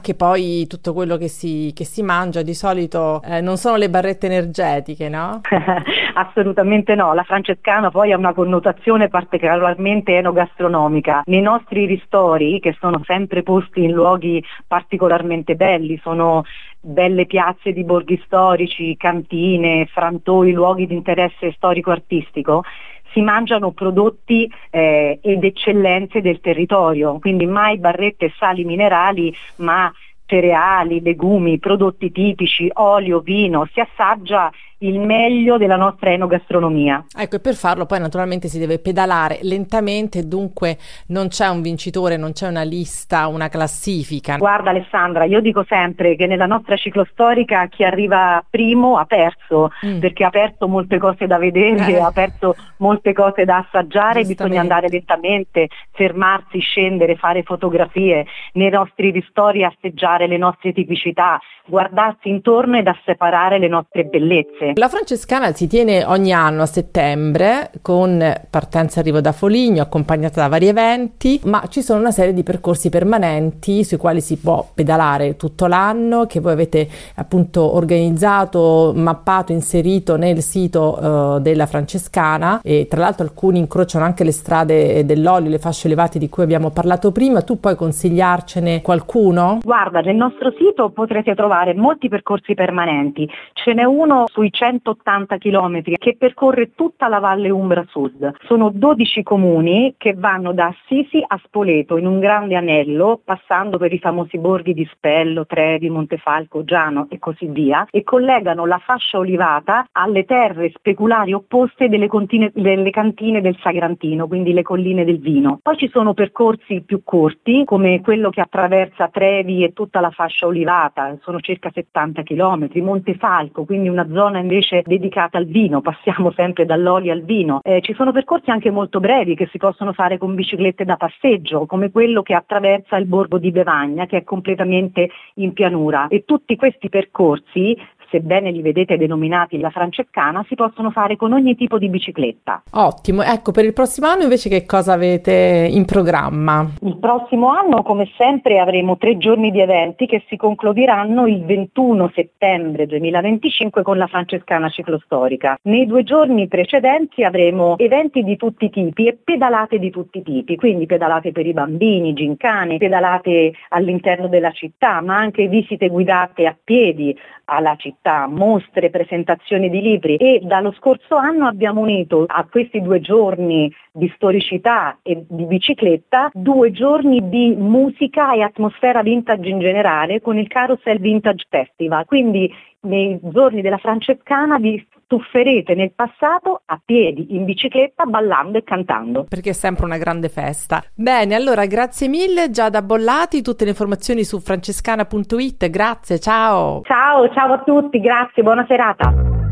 anche poi tutto quello che si mangia di solito non sono le barrette energetiche, no? Assolutamente no, la francescana poi ha una connotazione particolarmente enogastronomica. Nei nostri ristori, che sono sempre posti in luoghi particolarmente belli, sono belle piazze di borghi storici, cantine, frantoi, luoghi di interesse storico-artistico, si mangiano prodotti ed eccellenze del territorio, quindi mai barrette e sali minerali, ma cereali, legumi, prodotti tipici, olio, vino, si assaggia il meglio della nostra enogastronomia. Ecco, e per farlo poi naturalmente si deve pedalare lentamente, dunque non c'è un vincitore, non c'è una lista, una classifica. Guarda Alessandra, io dico sempre che nella nostra ciclostorica chi arriva primo ha perso, perché ha perso molte cose da vedere, ha perso molte cose da assaggiare, bisogna andare lentamente, fermarsi, scendere, fare fotografie, nei nostri ristori assaggiare le nostre tipicità, guardarsi intorno ed asseparare le nostre bellezze. La francescana si tiene ogni anno a settembre con partenza e arrivo da Foligno, accompagnata da vari eventi, ma ci sono una serie di percorsi permanenti sui quali si può pedalare tutto l'anno, che voi avete appunto organizzato, mappato, inserito nel sito della francescana, e tra l'altro alcuni incrociano anche le strade dell'olio, le fasce elevate di cui abbiamo parlato prima. Tu puoi consigliarcene qualcuno? Guarda, nel nostro sito potrete trovare molti percorsi permanenti, ce n'è uno sui 180 chilometri che percorre tutta la Valle Umbra Sud. Sono 12 comuni che vanno da Assisi a Spoleto in un grande anello, passando per i famosi borghi di Spello, Trevi, Montefalco, Giano e così via, e collegano la fascia olivata alle terre speculari opposte delle cantine del Sagrantino, quindi le colline del vino. Poi ci sono percorsi più corti, come quello che attraversa Trevi e tutta la fascia olivata, sono circa 70 chilometri, Montefalco, quindi una zona invece dedicata al vino, passiamo sempre dall'olio al vino. Ci sono percorsi anche molto brevi che si possono fare con biciclette da passeggio, come quello che attraversa il borgo di Bevagna, che è completamente in pianura, e tutti questi percorsi, sebbene li vedete denominati la francescana, si possono fare con ogni tipo di bicicletta. Ottimo, ecco, per il prossimo anno invece che cosa avete in programma? Il prossimo anno, come sempre, avremo 3 giorni di eventi che si concluderanno il 21 settembre 2025 con la francescana ciclostorica. Nei 2 giorni precedenti avremo eventi di tutti i tipi e pedalate di tutti i tipi, quindi pedalate per i bambini, gincane, pedalate all'interno della città, ma anche visite guidate a piedi alla città, mostre, presentazioni di libri, e dallo scorso anno abbiamo unito a questi 2 giorni di storicità e di bicicletta 2 giorni di musica e atmosfera vintage in generale con il Carousel Vintage Festival. Quindi nei giorni della francescana vi tufferete nel passato a piedi, in bicicletta, ballando e cantando. Perché è sempre una grande festa. Bene, allora grazie mille Giada Bollati, tutte le informazioni su francescana.it, grazie, ciao! Ciao a tutti, grazie, buona serata!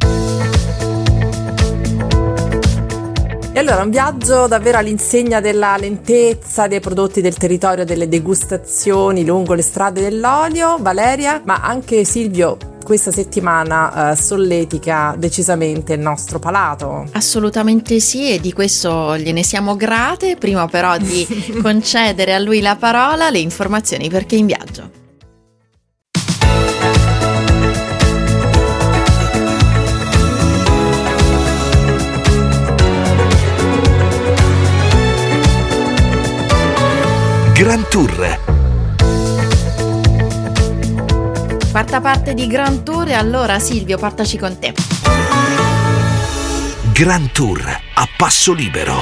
E allora un viaggio davvero all'insegna della lentezza, dei prodotti del territorio, delle degustazioni lungo le strade dell'olio. Valeria, ma anche Silvio questa settimana solletica decisamente il nostro palato. Assolutamente sì, e di questo gliene siamo grate. Prima però di concedere a lui la parola, le informazioni perché in viaggio. Grand Tour. Quarta parte di Grand Tour, e allora Silvio, portaci con te. Grand Tour a passo libero.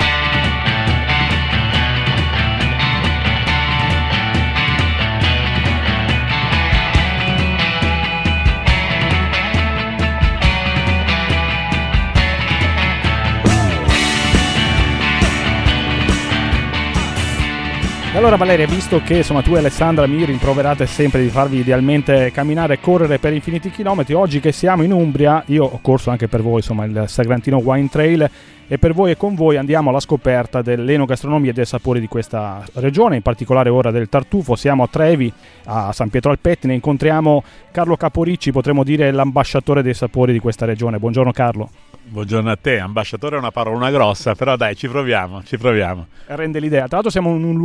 Allora Valeria, visto che insomma tu e Alessandra mi rimproverate sempre di farvi idealmente camminare e correre per infiniti chilometri, oggi che siamo in Umbria, io ho corso anche per voi insomma il Sagrantino Wine Trail, e per voi e con voi andiamo alla scoperta dell'enogastronomia e dei sapori di questa regione, in particolare ora del tartufo. Siamo a Trevi, a San Pietro al Pettine, incontriamo Carlo Caporicci, potremmo dire l'ambasciatore dei sapori di questa regione. Buongiorno Carlo. Buongiorno a te, ambasciatore è una parola grossa, però dai, ci proviamo. Rende l'idea. Tra l'altro siamo in un luogo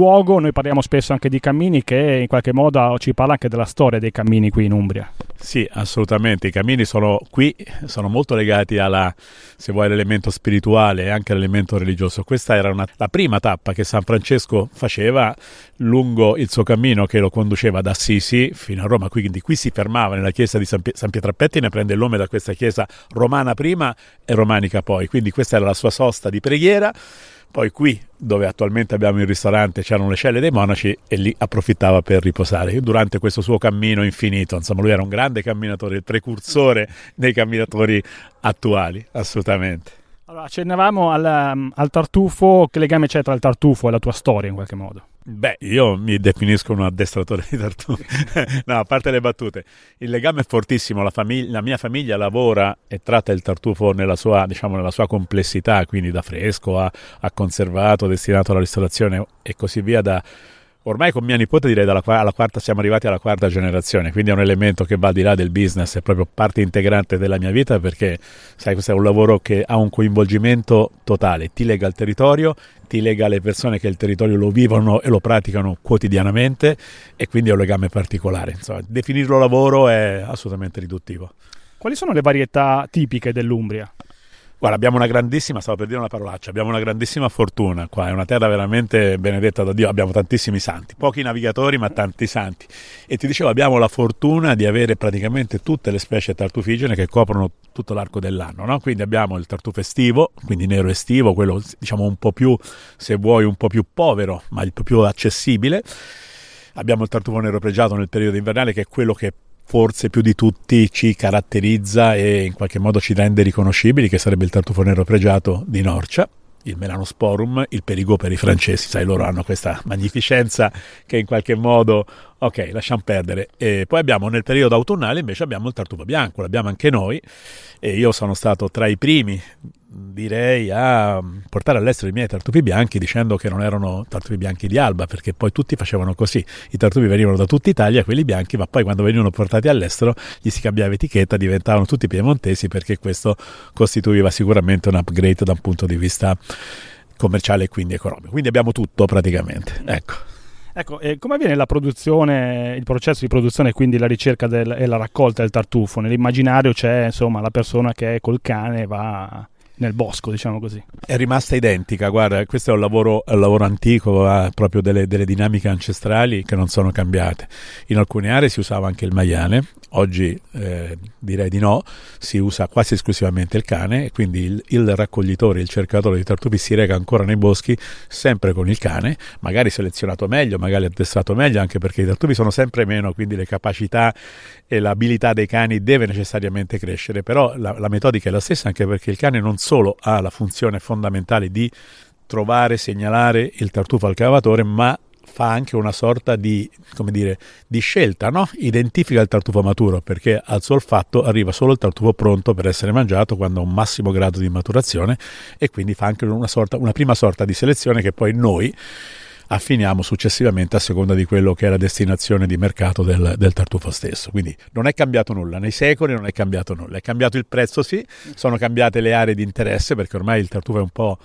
noi parliamo spesso anche di cammini, che in qualche modo ci parla anche della storia dei cammini qui in Umbria. Sì, assolutamente, i cammini sono molto legati se vuoi, all'elemento spirituale e anche all'elemento religioso. Questa era la prima tappa che San Francesco faceva lungo il suo cammino, che lo conduceva da Assisi fino a Roma, quindi qui si fermava nella chiesa di San Pietro a Pettine, prende il nome da questa chiesa romana prima e romanica poi, quindi questa era la sua sosta di preghiera. Poi qui, dove attualmente abbiamo il ristorante, c'erano le celle dei monaci e lì approfittava per riposare. Durante questo suo cammino infinito, insomma, lui era un grande camminatore, il precursore dei camminatori attuali, assolutamente. Allora, accennavamo al tartufo. Che legame c'è tra il tartufo e la tua storia in qualche modo? Beh, io mi definisco un addestratore di tartufi. No, a parte le battute, il legame è fortissimo. La mia famiglia lavora e tratta il tartufo nella sua complessità, quindi da fresco a conservato, destinato alla ristorazione e così via. Ormai con mia nipote direi siamo arrivati alla quarta generazione, quindi è un elemento che va al di là del business, è proprio parte integrante della mia vita, perché sai, questo è un lavoro che ha un coinvolgimento totale, ti lega al territorio, ti lega alle persone che il territorio lo vivono e lo praticano quotidianamente, e quindi è un legame particolare. Insomma, definirlo lavoro è assolutamente riduttivo. Quali sono le varietà tipiche dell'Umbria? Guarda, abbiamo una grandissima fortuna qua, è una terra veramente benedetta da Dio, abbiamo tantissimi santi, pochi navigatori ma tanti santi, e ti dicevo, abbiamo la fortuna di avere praticamente tutte le specie tartufigene che coprono tutto l'arco dell'anno, no? Quindi abbiamo il tartufo estivo, quindi nero estivo, quello diciamo un po' più, se vuoi, un po' più povero, ma il più accessibile. Abbiamo il tartufo nero pregiato nel periodo invernale, che è quello che forse più di tutti ci caratterizza e in qualche modo ci rende riconoscibili, che sarebbe il tartufo nero pregiato di Norcia, il Melanosporum, il Perigord per i francesi, sai, loro hanno questa magnificenza che in qualche modo, ok, lasciamo perdere. E poi abbiamo nel periodo autunnale invece abbiamo il tartufo bianco, l'abbiamo anche noi, e io sono stato tra i primi, direi, a portare all'estero i miei tartufi bianchi, dicendo che non erano tartufi bianchi di Alba, perché poi tutti facevano così, i tartufi venivano da tutta Italia, quelli bianchi, ma poi quando venivano portati all'estero gli si cambiava etichetta, diventavano tutti piemontesi, perché questo costituiva sicuramente un upgrade da un punto di vista commerciale e quindi economico. Quindi abbiamo tutto praticamente, Ecco, e come avviene la produzione, il processo di produzione, quindi la ricerca e la raccolta del tartufo? Nell'immaginario c'è, insomma, la persona che col cane va nel bosco, diciamo così. È rimasta identica, guarda, questo è un lavoro antico, ha proprio delle dinamiche ancestrali che non sono cambiate. In alcune aree si usava anche il maiale, oggi direi di no, si usa quasi esclusivamente il cane, e quindi il raccoglitore, il cercatore di tartufi si reca ancora nei boschi sempre con il cane, magari selezionato meglio, magari addestrato meglio, anche perché i tartufi sono sempre meno, quindi le capacità e l'abilità dei cani deve necessariamente crescere, però la metodica è la stessa, anche perché il cane non solo ha la funzione fondamentale di trovare, segnalare il tartufo al cavatore, ma fa anche una sorta di, come dire, di scelta, no? Identifica il tartufo maturo, perché al suo olfatto arriva solo il tartufo pronto per essere mangiato quando ha un massimo grado di maturazione, e quindi fa anche una prima sorta di selezione che poi noi affiniamo successivamente a seconda di quello che è la destinazione di mercato del tartufo stesso. Quindi non è cambiato nulla, nei secoli non è cambiato nulla, è cambiato il prezzo, sì, sono cambiate le aree di interesse, perché ormai il tartufo è un po',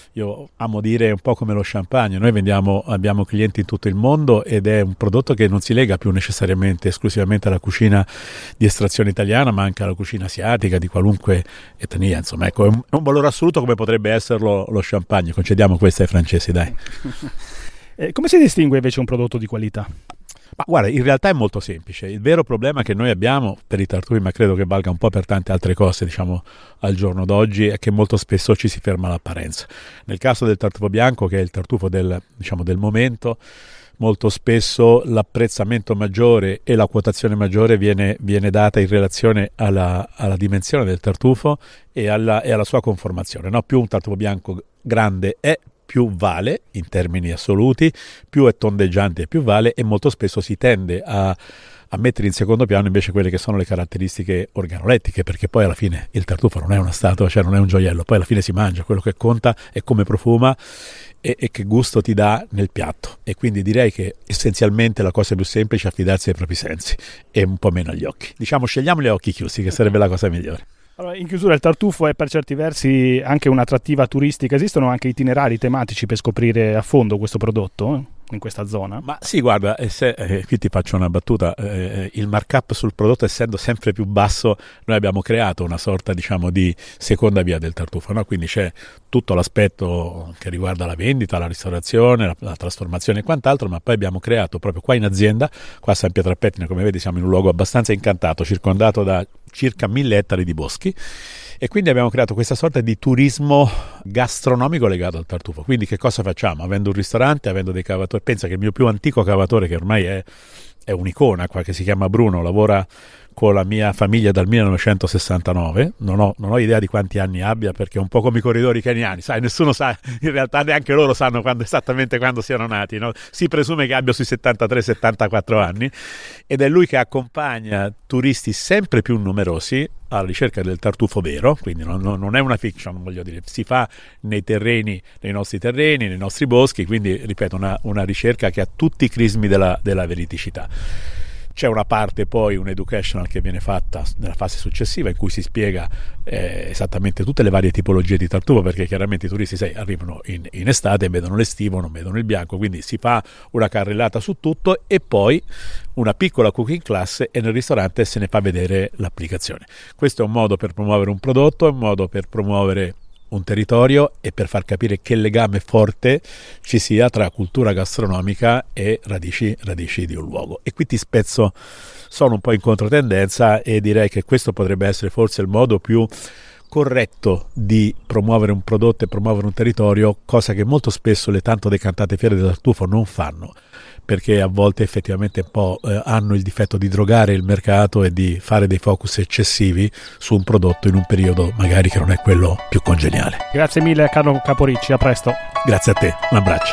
io amo dire, un po' come lo champagne. Noi abbiamo clienti in tutto il mondo, ed è un prodotto che non si lega più necessariamente esclusivamente alla cucina di estrazione italiana, ma anche alla cucina asiatica di qualunque etnia, insomma, ecco, è un valore assoluto come potrebbe esserlo lo champagne. Concediamo questo ai francesi, dai. Come si distingue invece un prodotto di qualità? Ma guarda, in realtà è molto semplice. Il vero problema che noi abbiamo per i tartufi, ma credo che valga un po' per tante altre cose, diciamo, al giorno d'oggi, è che molto spesso ci si ferma all'apparenza. Nel caso del tartufo bianco, che è il tartufo del momento, molto spesso l'apprezzamento maggiore e la quotazione maggiore viene data in relazione alla dimensione del tartufo e alla sua conformazione, no? Più un tartufo bianco grande è, più vale in termini assoluti, più è tondeggiante e più vale, e molto spesso si tende a mettere in secondo piano invece quelle che sono le caratteristiche organolettiche, perché poi alla fine il tartufo non è una statua, cioè non è un gioiello, poi alla fine si mangia, quello che conta è come profuma e che gusto ti dà nel piatto. E quindi direi che essenzialmente la cosa più semplice è affidarsi ai propri sensi e un po' meno agli occhi. Diciamo, scegliamo gli occhi chiusi, che sarebbe la cosa migliore. Allora, in chiusura, il tartufo è per certi versi anche un'attrattiva turistica. Esistono anche itinerari tematici per scoprire a fondo questo prodotto? in questa zona? Ma sì, guarda, qui ti faccio una battuta, il markup sul prodotto essendo sempre più basso, noi abbiamo creato una sorta, diciamo, di seconda via del tartufo, no? Quindi c'è tutto l'aspetto che riguarda la vendita, la ristorazione, la trasformazione e quant'altro, ma poi abbiamo creato proprio qua in azienda, qua a San Pietro al Pettine, come vedi siamo in un luogo abbastanza incantato, circondato da circa 1000 ettari di boschi, e quindi abbiamo creato questa sorta di turismo gastronomico legato al tartufo. Quindi che cosa facciamo? Avendo un ristorante, avendo dei cavatori, pensa che il mio più antico cavatore, che ormai è un'icona qua, che si chiama Bruno, lavora con la mia famiglia dal 1969, non ho idea di quanti anni abbia, perché è un po' come i corridori keniani, sai, nessuno sa, in realtà neanche loro sanno esattamente quando siano nati, no? Si presume che abbia sui 73-74 anni, ed è lui che accompagna turisti sempre più numerosi alla ricerca del tartufo vero, quindi non è una fiction, voglio dire, si fa nei terreni, nei nostri terreni, nei nostri boschi, quindi ripeto una ricerca che ha tutti i crismi della veridicità. C'è una parte poi, un educational, che viene fatta nella fase successiva, in cui si spiega esattamente tutte le varie tipologie di tartufo, perché chiaramente i turisti arrivano in estate e vedono l'estivo, non vedono il bianco, quindi si fa una carrellata su tutto e poi una piccola cooking class, e nel ristorante se ne fa vedere l'applicazione. Questo è un modo per promuovere un prodotto, è un modo per promuovere un territorio e per far capire che legame forte ci sia tra cultura gastronomica e radici di un luogo. E qui ti spezzo, sono un po' in controtendenza, e direi che questo potrebbe essere forse il modo più corretto di promuovere un prodotto e promuovere un territorio, cosa che molto spesso le tanto decantate fiere del tartufo non fanno, perché a volte effettivamente un po' hanno il difetto di drogare il mercato e di fare dei focus eccessivi su un prodotto in un periodo magari che non è quello più congeniale. Grazie mille Carlo Caporicci, a presto. Grazie a te, un abbraccio.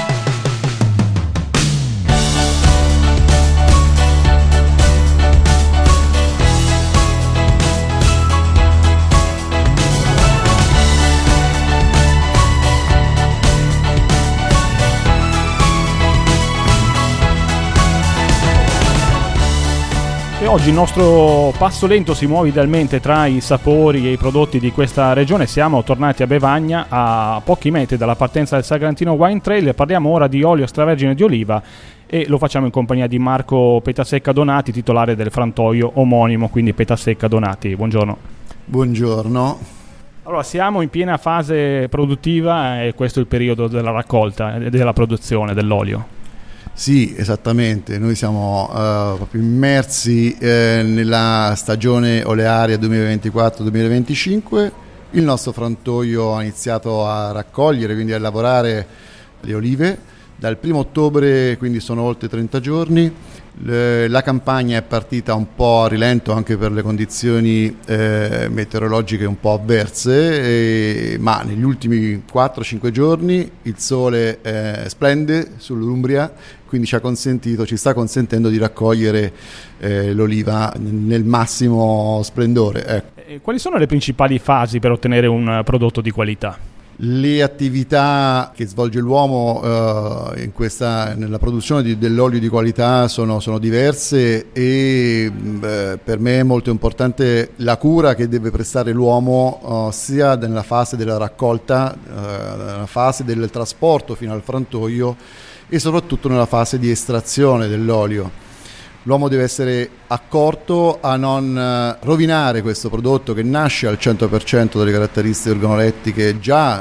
E oggi il nostro passo lento si muove idealmente tra i sapori e i prodotti di questa regione. Siamo tornati a Bevagna, a pochi metri dalla partenza del Sagrantino Wine Trail, e parliamo ora di olio extravergine di oliva, e lo facciamo in compagnia di Marco Petasecca Donati, titolare del frantoio omonimo, quindi Petasecca Donati. Buongiorno. Buongiorno. Allora, siamo in piena fase produttiva e questo è il periodo della raccolta e della produzione dell'olio. Sì, esattamente, noi siamo proprio immersi nella stagione olearia 2024-2025. Il nostro frantoio ha iniziato a raccogliere, quindi a lavorare le olive dal 1 ottobre, quindi sono oltre 30 giorni. La campagna è partita un po' a rilento anche per le condizioni meteorologiche un po' avverse, ma negli ultimi 4-5 giorni il sole splende sull'Umbria, quindi ci sta consentendo di raccogliere l'oliva nel massimo splendore. Ecco. Quali sono le principali fasi per ottenere un prodotto di qualità? Le attività che svolge l'uomo nella produzione dell'olio di qualità sono diverse, e per me è molto importante la cura che deve prestare l'uomo sia nella fase della raccolta, nella fase del trasporto fino al frantoio, e soprattutto nella fase di estrazione dell'olio. L'uomo deve essere accorto a non rovinare questo prodotto che nasce al 100% delle caratteristiche organolettiche già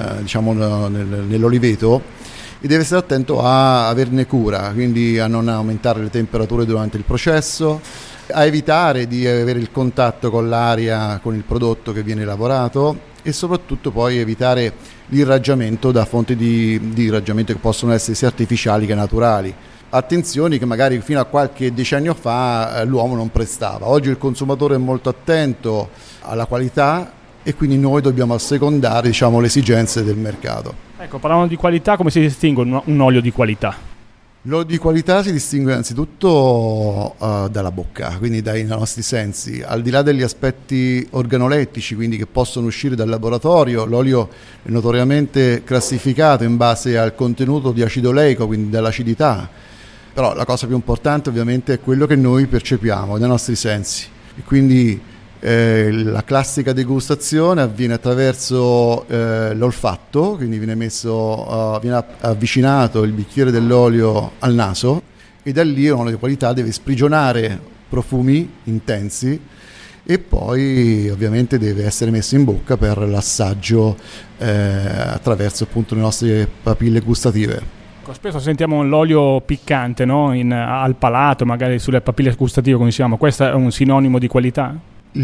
nell'oliveto, e deve essere attento a averne cura, quindi a non aumentare le temperature durante il processo, a evitare di avere il contatto con l'aria, con il prodotto che viene lavorato, e soprattutto poi evitare l'irraggiamento da fonti di irraggiamento che possono essere sia artificiali che naturali. Attenzioni che magari fino a qualche decennio fa l'uomo non prestava. Oggi il consumatore è molto attento alla qualità, e quindi noi dobbiamo assecondare, le esigenze del mercato. Ecco, parlando di qualità, come si distingue un olio di qualità? L'olio di qualità si distingue innanzitutto dalla bocca, quindi dai nostri sensi. Al di là degli aspetti organolettici, quindi che possono uscire dal laboratorio, l'olio è notoriamente classificato in base al contenuto di acido oleico, quindi dall'acidità. Però la cosa più importante ovviamente è quello che noi percepiamo dai nostri sensi, e quindi La classica degustazione avviene attraverso l'olfatto, quindi viene avvicinato il bicchiere dell'olio al naso e da lì una qualità deve sprigionare profumi intensi e poi ovviamente deve essere messo in bocca per l'assaggio attraverso appunto le nostre papille gustative. Spesso sentiamo l'olio piccante, no? Al palato, magari sulle papille gustative, come si chiama. Questo è un sinonimo di qualità?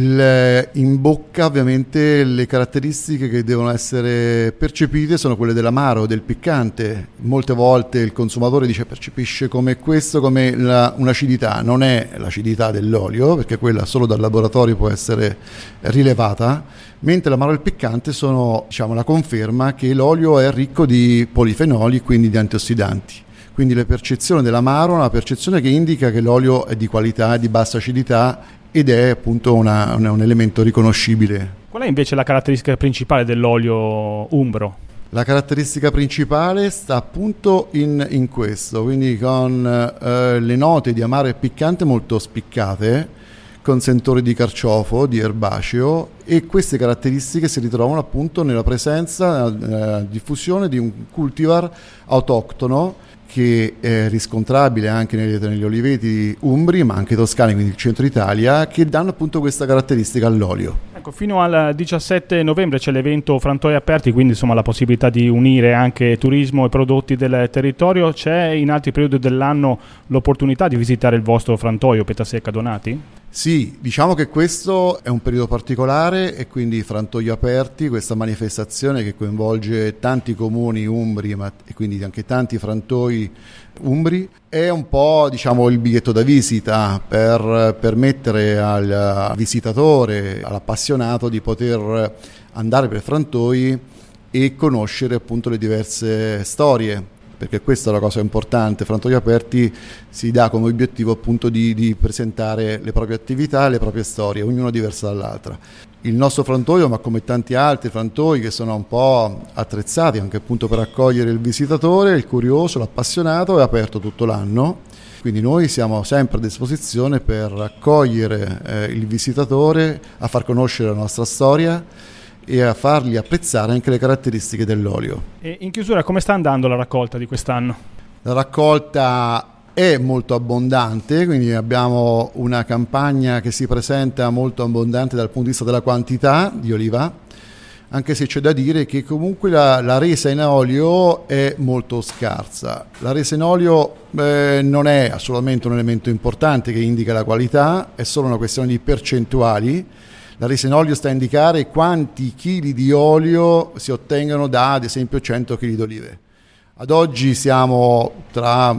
In bocca ovviamente le caratteristiche che devono essere percepite sono quelle dell'amaro, del piccante. Molte volte il consumatore percepisce come questo, come un'acidità. Non è l'acidità dell'olio, perché quella solo dal laboratorio può essere rilevata, mentre l'amaro e il piccante sono la conferma che l'olio è ricco di polifenoli, quindi di antiossidanti. Quindi la percezione dell'amaro è una percezione che indica che l'olio è di qualità, di bassa acidità, ed è appunto un elemento riconoscibile. Qual è invece la caratteristica principale dell'olio umbro? La caratteristica principale sta appunto in questo, quindi con le note di amaro e piccante molto spiccate, con sentori di carciofo, di erbaceo, e queste caratteristiche si ritrovano appunto nella presenza, nella diffusione di un cultivar autoctono che è riscontrabile anche negli oliveti umbri, ma anche toscani, quindi il centro Italia, che danno appunto questa caratteristica all'olio. Ecco, fino al 17 novembre c'è l'evento Frantoi Aperti, quindi la possibilità di unire anche turismo e prodotti del territorio. C'è in altri periodi dell'anno l'opportunità di visitare il vostro frantoio Petasecca Donati? Sì, diciamo che questo è un periodo particolare e quindi Frantoi Aperti, questa manifestazione che coinvolge tanti comuni umbri e quindi anche tanti frantoi umbri, è un po' il biglietto da visita per permettere al visitatore, all'appassionato di poter andare per frantoi e conoscere appunto le diverse storie, perché questa è la cosa importante. Frantoi Aperti si dà come obiettivo appunto di presentare le proprie attività e le proprie storie, ognuna diversa dall'altra. Il nostro frantoio, ma come tanti altri frantoi che sono un po' attrezzati anche appunto per accogliere il visitatore, il curioso, l'appassionato, è aperto tutto l'anno, quindi noi siamo sempre a disposizione per accogliere il visitatore, a far conoscere la nostra storia e a fargli apprezzare anche le caratteristiche dell'olio. E in chiusura, come sta andando la raccolta di quest'anno? La raccolta è molto abbondante, quindi abbiamo una campagna che si presenta molto abbondante dal punto di vista della quantità di oliva, anche se c'è da dire che comunque la resa in olio è molto scarsa. La resa in olio non è assolutamente un elemento importante che indica la qualità, è solo una questione di percentuali. La resa in olio sta a indicare quanti chili di olio si ottengono da, ad esempio, 100 kg di olive. Ad oggi siamo tra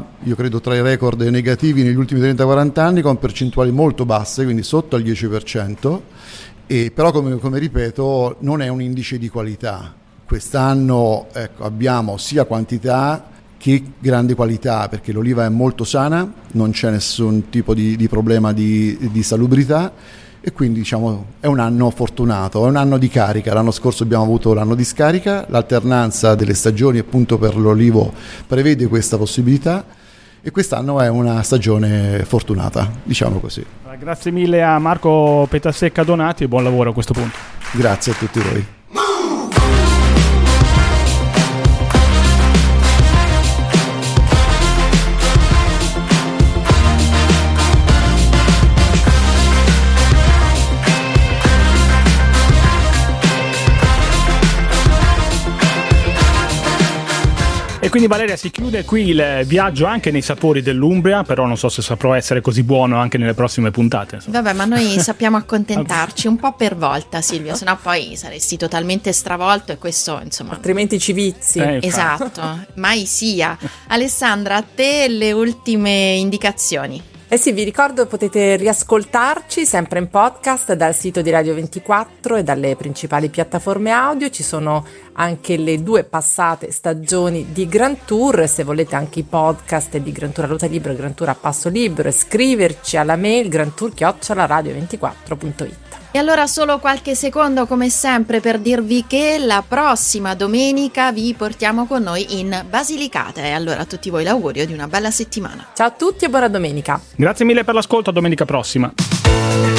i record negativi negli ultimi 30-40 anni, con percentuali molto basse, quindi sotto al 10%, e però come ripeto non è un indice di qualità. Quest'anno abbiamo sia quantità che grande qualità, perché l'oliva è molto sana, non c'è nessun tipo di problema di salubrità, e quindi è un anno fortunato, è un anno di carica. L'anno scorso abbiamo avuto l'anno di scarica, l'alternanza delle stagioni appunto per l'olivo prevede questa possibilità, e quest'anno è una stagione fortunata, diciamo così. Grazie mille a Marco Petasecca Donati e buon lavoro a questo punto. Grazie a tutti voi. E quindi Valeria, si chiude qui il viaggio anche nei sapori dell'Umbria, però non so se saprò essere così buono anche nelle prossime puntate. Vabbè, ma noi sappiamo accontentarci un po' per volta, Silvio, sennò poi saresti totalmente stravolto e questo, insomma... Altrimenti ci vizi. Esatto, mai sia. Alessandra, a te le ultime indicazioni. Sì, vi ricordo potete riascoltarci sempre in podcast dal sito di Radio 24 e dalle principali piattaforme audio. Ci sono anche le 2 passate stagioni di Grand Tour, se volete anche i podcast di Grand Tour a ruota libera e Grand Tour a passo libero, scriverci alla mail grandtour@radio24.it. E allora solo qualche secondo come sempre per dirvi che la prossima domenica vi portiamo con noi in Basilicata, e allora a tutti voi l'augurio di una bella settimana. Ciao a tutti e buona domenica. Grazie mille per l'ascolto, a domenica prossima.